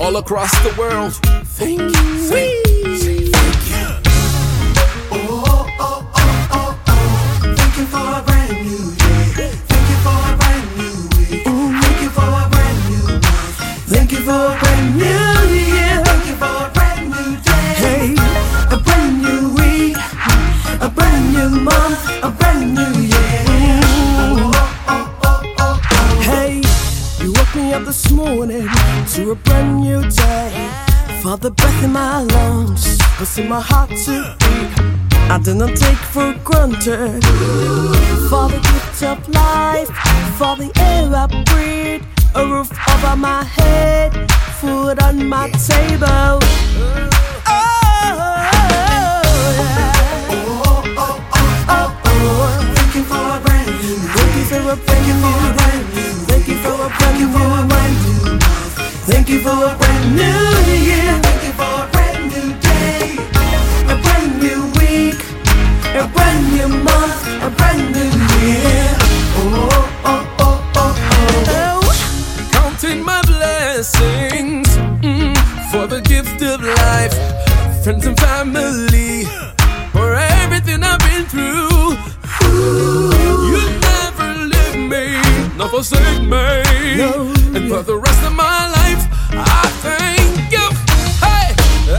all across the world. Thank you. Thank you. Thank you for a brand new day. Thank you for a brand new week. Thank you for a brand new month. Thank you for a brand new year. Thank you for a brand new day. Hey, a brand new week, a brand new month, a brand new year. Hey, you woke me up this morning to a brand new day. For the breath in my lungs, causing my heart to beat. I didn't take for granted. For the gift of life, for the air I breathe, a roof over my head, food on my table. Thank you for a brand new. Thank you for a brand new. Thank you for a brand new. Thank you for a brand new year. Thank you for a brand new day. A brand new week. A brand new month. A brand new year. Counting my blessings for the gift of life, friends and family, for everything I've been through. You never leave me, nor forsake me. No. And for the rest of my life, I thank you. Hey,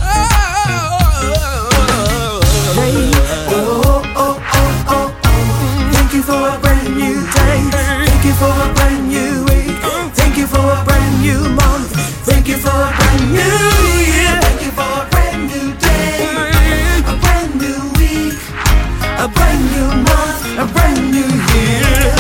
Thank you for a brand new day. Thank you for a brand new week. Thank you for a brand new month. Thank you for a brand new year. Thank you for a brand new day. A brand new week. A brand new month. A brand new year.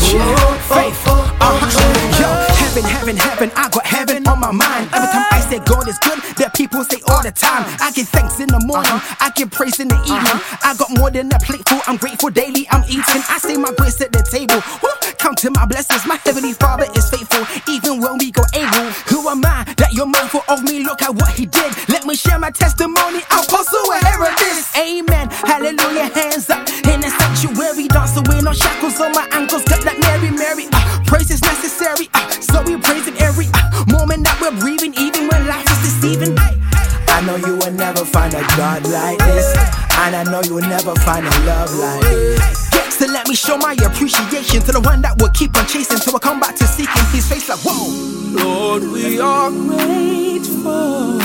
Heaven, I got heaven on my mind. Every time I say God is good, the people say all the time. I give thanks in the morning, I give praise in the evening. I got more than a plate full, I'm grateful daily, I'm eating. I say my grace at the table, counting my blessings. My heavenly Father is faithful, even when we go able. Who am I that you're mindful of me? Look at what he did. Let me share my testimony, I'll pursue a heritage. Amen, hallelujah, hands up in the sanctuary, dance away, no shackles on my ankles, cut like Mary. Praise is necessary, so we praise in every moment that we're breathing, even when life is deceiving. I know you will never find a God like this, and I know you will never find a love like this. So let me show my appreciation to the one that will keep on chasing till I come back to seeking his face like whoa. Lord, we are Grateful.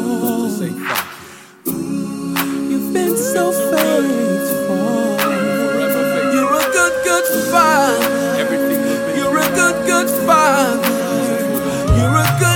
You've been so faithful. You're a good father. You're a good father. You're a good